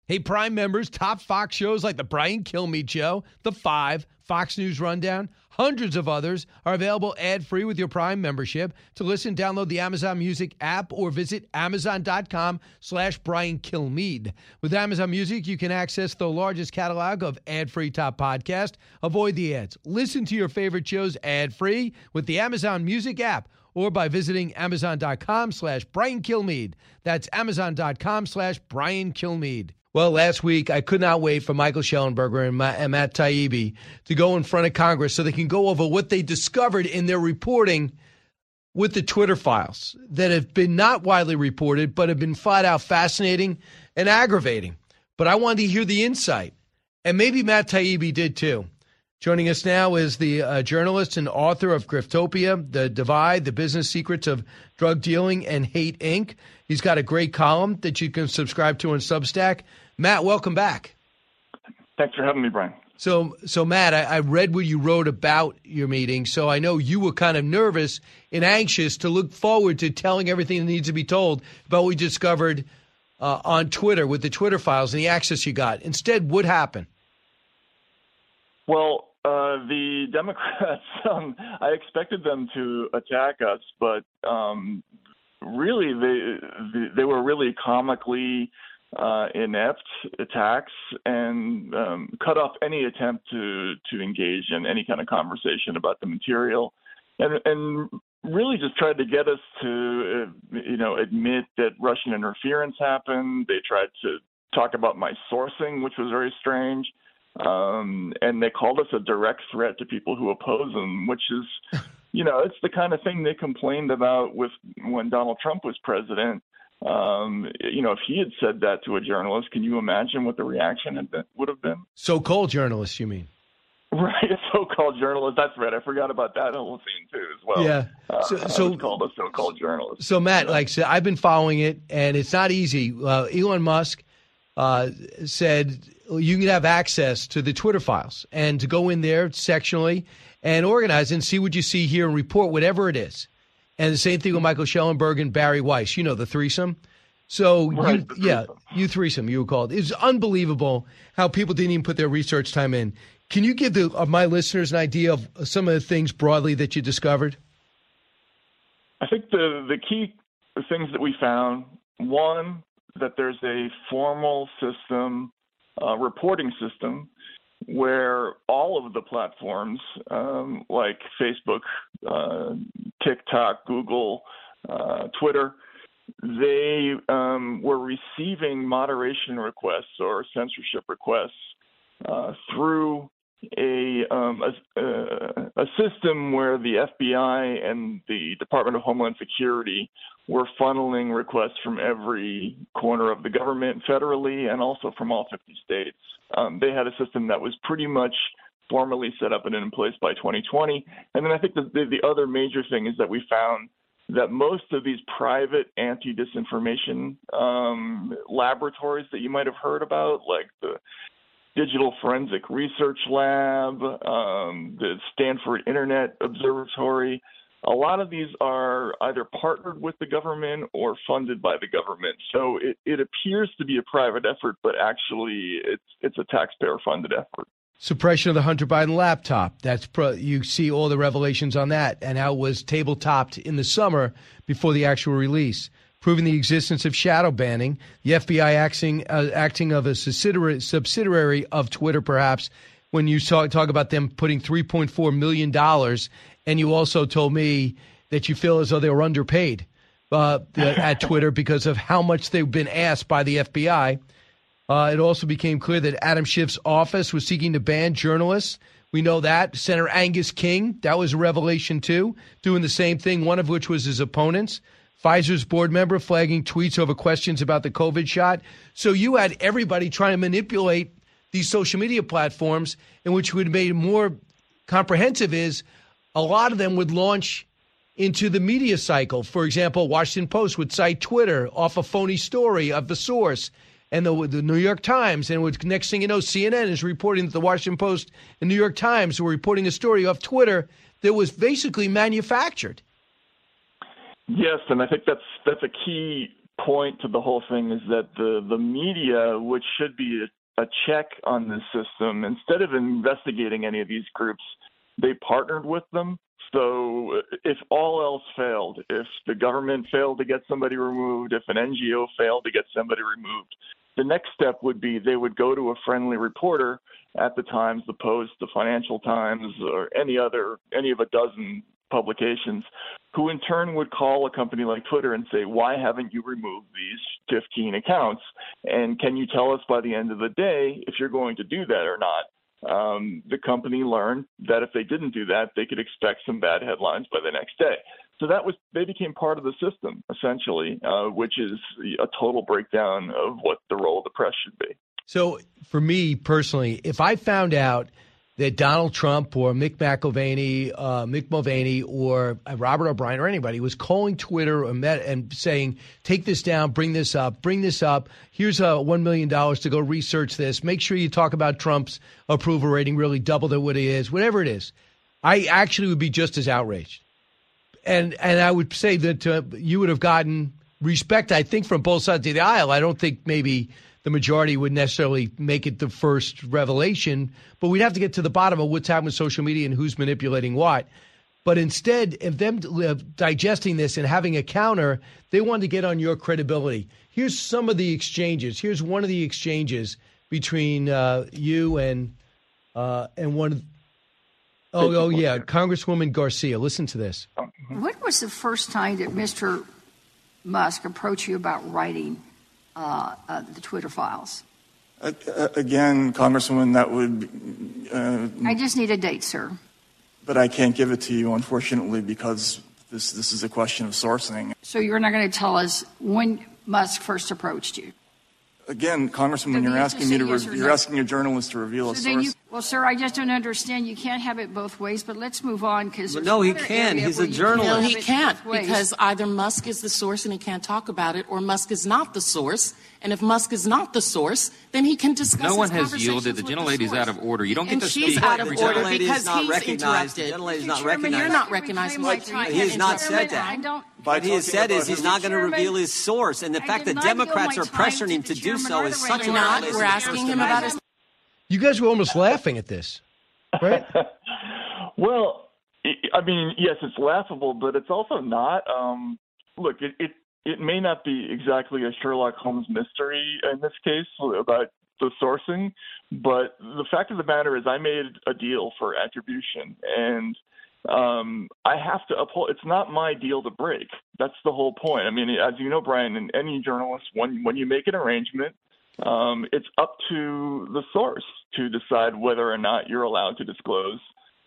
Hey, Prime members, top Fox shows like The Brian Kilmeade Show, The Five, Fox News Rundown, hundreds of others are available ad-free with your Prime membership. To listen, download the Amazon Music app or visit amazon.com/Brian Kilmeade. With Amazon Music, you can access the largest catalog of ad-free top podcasts. Avoid the ads. Listen to your favorite shows ad-free with the Amazon Music app or by visiting amazon.com/Brian Kilmeade. That's amazon.com/Brian Kilmeade. Well, last week, I could not wait for Michael Shellenberger and Matt Taibbi to go in front of Congress so they can go over what they discovered in their reporting with the Twitter files that have been not widely reported, but have been flat out fascinating and aggravating. But I wanted to hear the insight, and maybe Matt Taibbi did too. Joining us now is the journalist and author of Griftopia, The Divide, The Business Secrets of Drug Dealing and Hate, Inc. He's got a great column that you can subscribe to on Substack. Matt, welcome back. Thanks for having me, Brian. So Matt, I read what you wrote about your meeting, so I know you were kind of nervous and anxious to look forward to telling everything that needs to be told about what we discovered on Twitter with the Twitter files and the access you got. Instead, what happened? Well, the Democrats, I expected them to attack us, but really they were really comically inept attacks and cut off any attempt to engage in any kind of conversation about the material, and really just tried to get us to admit that Russian interference happened. They tried to talk about my sourcing, which was very strange. And they called us a direct threat to people who oppose them, which is, it's the kind of thing they complained about when Donald Trump was president. If he had said that to a journalist, can you imagine what the reaction would have been? So-called journalists, you mean? Right, a so-called journalist. That's right. I forgot about that whole scene too, as well. Yeah. So called a so-called journalist. So Matt, like I said, I've been following it, and it's not easy. Elon Musk said you can have access to the Twitter files and to go in there sectionally and organize and see what you see here and report whatever it is. And the same thing with Michael Shellenberger and Barry Weiss, the threesome. So, right, you threesome, you were called. It's unbelievable how people didn't even put their research time in. Can you give my listeners an idea of some of the things broadly that you discovered? I think the key things that we found, one, that there's a formal system, reporting system, where all of the platforms like Facebook, TikTok, Google, Twitter, they were receiving moderation requests or censorship requests through a system where the FBI and the Department of Homeland Security were funneling requests from every corner of the government federally and also from all 50 states. They had a system that was pretty much formally set up and in place by 2020. And then I think the other major thing is that we found that most of these private anti-disinformation laboratories that you might have heard about, like the Digital Forensic Research Lab, the Stanford Internet Observatory, a lot of these are either partnered with the government or funded by the government. So it appears to be a private effort, but actually it's a taxpayer-funded effort. Suppression of the Hunter Biden laptop. You see all the revelations on that and how it was table-topped in the summer before the actual release. Proving the existence of shadow banning, the FBI acting of a subsidiary of Twitter, perhaps, when you talk about them putting $3.4 million, and you also told me that you feel as though they were underpaid at Twitter because of how much they've been asked by the FBI. It also became clear that Adam Schiff's office was seeking to ban journalists. We know that. Senator Angus King, that was a revelation too, doing the same thing, one of which was his opponents. Pfizer's board member flagging tweets over questions about the COVID shot. So you had everybody trying to manipulate these social media platforms, in which would have made it more comprehensive is a lot of them would launch into the media cycle. For example, Washington Post would cite Twitter off a phony story of the source, and the New York Times, and next thing you know, CNN is reporting that the Washington Post and New York Times were reporting a story off Twitter that was basically manufactured. Yes, and I think that's a key point to the whole thing is that the media, which should be a check on this system, instead of investigating any of these groups, they partnered with them. So if all else failed, if the government failed to get somebody removed, if an NGO failed to get somebody removed, the next step would be they would go to a friendly reporter at the Times, the Post, the Financial Times, or any of a dozen publications, who in turn would call a company like Twitter and say, why haven't you removed these 15 accounts? And can you tell us by the end of the day if you're going to do that or not? The company learned that if they didn't do that, they could expect some bad headlines by the next day. So they became part of the system, essentially, which is a total breakdown of what the role of the press should be. So for me personally, if I found out that Donald Trump or Mick Mulvaney or Robert O'Brien or anybody was calling Twitter and saying, take this down, bring this up, here's $1 million to go research this, make sure you talk about Trump's approval rating, really double what it is, whatever it is, I actually would be just as outraged. And I would say that you would have gotten respect, I think, from both sides of the aisle. I don't think maybe the majority would necessarily make it the first revelation, but we'd have to get to the bottom of what's happening with social media and who's manipulating what. But instead of them digesting this and having a counter, they wanted to get on your credibility. Here's some of the exchanges. Here's one of the exchanges between you and one. Congresswoman Garcia. Listen to this. When was the first time that Mr. Musk approached you about writing the Twitter files? Again, Congresswoman, that would... I just need a date, sir. But I can't give it to you, unfortunately, because this is a question of sourcing. So you're not going to tell us when Musk first approached you? Again, Congresswoman, you're asking me you're asking a journalist to reveal a source. Well, sir, I just don't understand. You can't have it both ways, but let's move on. No, he can. He's a journalist. No, he can't, because either Musk is the source and he can't talk about it, or Musk is not the source. And if Musk is not the source, then he can discuss No one his has yielded. The gentlelady's out of order. You don't get to speak. She's out of order gentlelady because he's recognized. interrupted. The gentlelady's not recognized. You're not recognizing my time. He has not said that. What he has said is he's not going to reveal his source. And the fact that Democrats are pressuring him to do so is such a violation. We're asking him about his... You guys were almost laughing at this, right? Well, I mean, yes, it's laughable, but it's also not. Look, it may not be exactly a Sherlock Holmes mystery in this case about the sourcing, but the fact of the matter is I made a deal for attribution, and I have to uphold. It's not my deal to break. That's the whole point. I mean, as you know, Brian, and any journalist, when you make an arrangement, it's up to the source to decide whether or not you're allowed to disclose,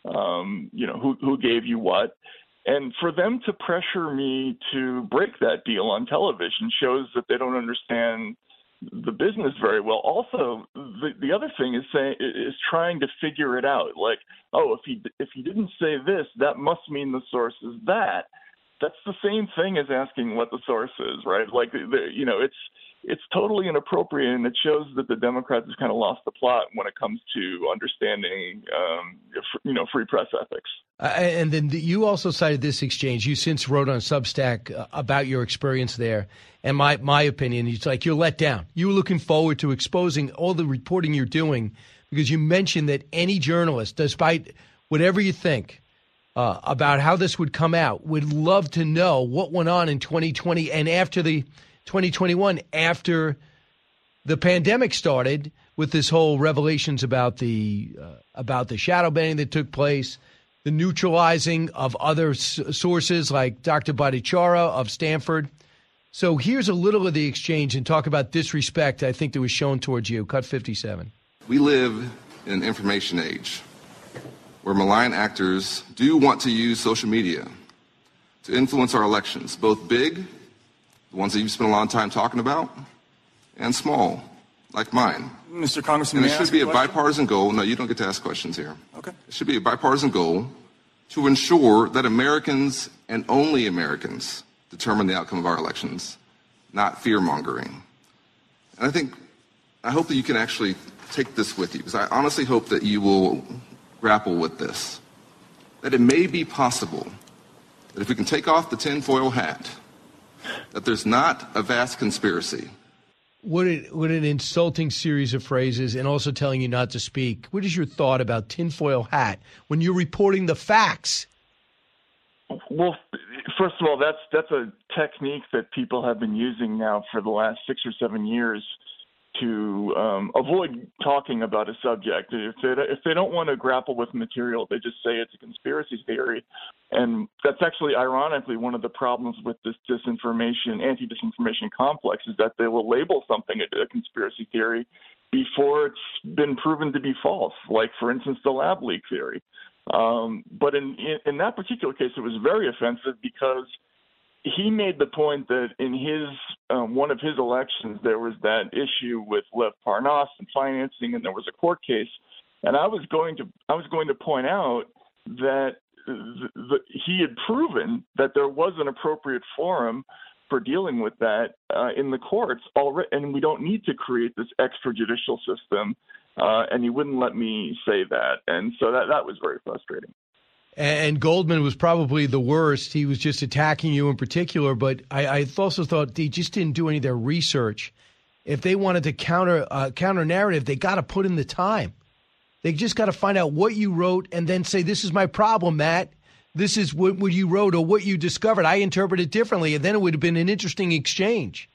who gave you what. And for them to pressure me to break that deal on television shows that they don't understand the business very well. Also, the other thing is trying to figure it out. Like, if he didn't say this, that must mean the source is that. That's the same thing as asking what the source is, right? Like, it's totally inappropriate, and it shows that the Democrats have kind of lost the plot when it comes to understanding, free press ethics. And then you also cited this exchange. You since wrote on Substack about your experience there. And my opinion, it's like you're let down. You were looking forward to exposing all the reporting you're doing because you mentioned that any journalist, despite whatever you think about how this would come out, would love to know what went on in 2020 and after the 2021, after the pandemic started, with this whole revelations about the shadow banning that took place, the neutralizing of other sources like Dr. Bhattacharya of Stanford. So here's a little of the exchange and talk about disrespect I think that was shown towards you. Cut 57. We live in an information age where malign actors do want to use social media to influence our elections, both big, the ones that you've spent a lot of time talking about, and small, like mine. Mr. Congressman, and it should be a bipartisan goal. No, you don't get to ask questions here. Okay. It should be a bipartisan goal to ensure that Americans and only Americans determine the outcome of our elections, not fear-mongering. And I hope that you can actually take this with you, because I honestly hope that you will grapple with this, that it may be possible that if we can take off the tinfoil hat, that there's not a vast conspiracy. What an insulting series of phrases, and also telling you not to speak. What is your thought about tinfoil hat when you're reporting the facts? Well, first of all, that's a technique that people have been using now for the last 6 or 7 years to avoid talking about a subject. If they don't want to grapple with material, they just say it's a conspiracy theory. And that's actually, ironically, one of the problems with this anti-disinformation complex is that they will label something a conspiracy theory before it's been proven to be false, like, for instance, the lab leak theory. But in that particular case, it was very offensive because he made the point that in his one of his elections, there was that issue with Lev Parnas and financing, and there was a court case. And I was going to point out that he had proven that there was an appropriate forum for dealing with that in the courts already, and we don't need to create this extrajudicial system. And he wouldn't let me say that, and so that was very frustrating. And Goldman was probably the worst. He was just attacking you in particular, but I also thought they just didn't do any of their research. If they wanted to counter narrative, they got to put in the time. They just got to find out what you wrote and then say, this is my problem, Matt. This is what you wrote or what you discovered. I interpret it differently, and then it would have been an interesting exchange.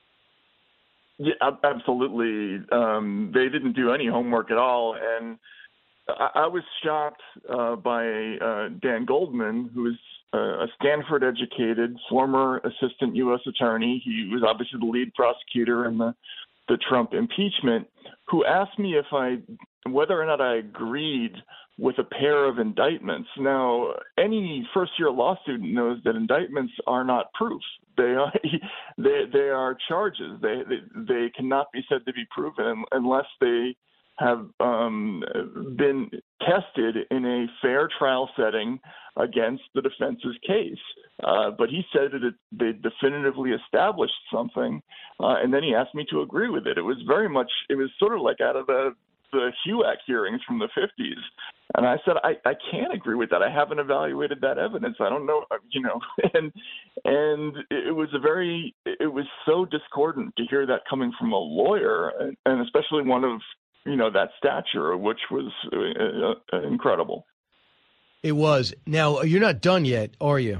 Yeah, absolutely. They didn't do any homework at all, and I was shocked by Dan Goldman, who is a Stanford-educated former assistant U.S. attorney. He was obviously the lead prosecutor in the Trump impeachment, who asked me whether or not I agreed with a pair of indictments. Now, any first-year law student knows that indictments are not proof. They are charges. They cannot be said to be proven unless they have been tested in a fair trial setting against the defense's case. But he said that they definitively established something, and then he asked me to agree with it. It was sort of like out of the HUAC hearings from the 50s. And I said, I can't agree with that. I haven't evaluated that evidence. I don't know, and it was so discordant to hear that coming from a lawyer, and especially one of, that stature, which was incredible. It was. Now, you're not done yet, are you?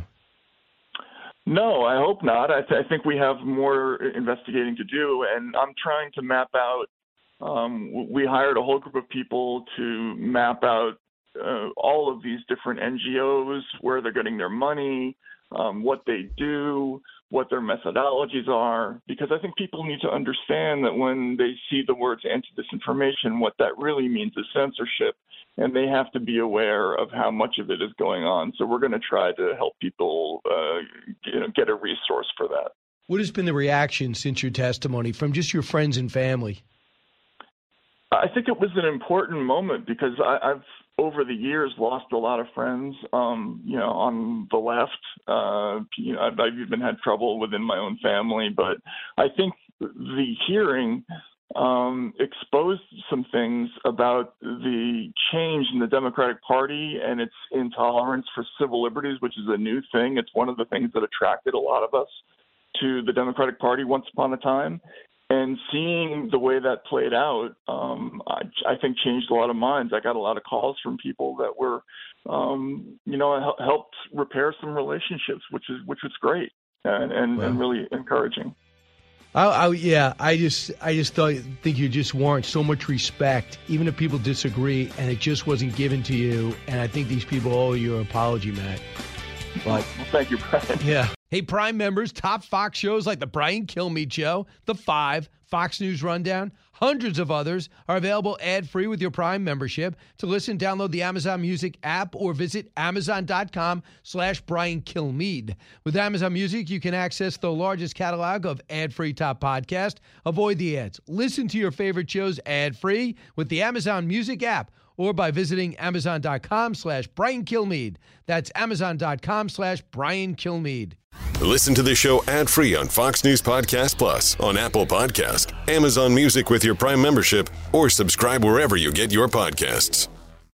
No, I hope not. I think we have more investigating to do, and I'm trying to map out. We hired a whole group of people to map out all of these different NGOs, where they're getting their money, what they do, what their methodologies are, because I think people need to understand that when they see the words anti-disinformation, what that really means is censorship, and they have to be aware of how much of it is going on. So we're going to try to help people get a resource for that. What has been the reaction since your testimony from just your friends and family? I think it was an important moment because I've over the years lost a lot of friends, on the left. I've even had trouble within my own family, but I think the hearing exposed some things about the change in the Democratic Party and its intolerance for civil liberties, which is a new thing. It's one of the things that attracted a lot of us to the Democratic Party once upon a time. And seeing the way that played out, I think changed a lot of minds. I got a lot of calls from people that were, helped repair some relationships, which was great and really encouraging. I just think you just warrant so much respect, even if people disagree, and it just wasn't given to you. And I think these people owe you an apology, Matt. But, well, thank you, Brian. Yeah. Hey, Prime members, top Fox shows like The Brian Kilmeade Show, The Five, Fox News Rundown, hundreds of others are available ad-free with your Prime membership. To listen, download the Amazon Music app or visit Amazon.com/Brian Kilmeade. With Amazon Music, you can access the largest catalog of ad-free top podcasts. Avoid the ads. Listen to your favorite shows ad-free with the Amazon Music app, or by visiting Amazon.com/Brian Kilmeade. That's Amazon.com/Brian Kilmeade. Listen to the show ad-free on Fox News Podcast Plus, on Apple Podcast, Amazon Music with your Prime membership, or subscribe wherever you get your podcasts.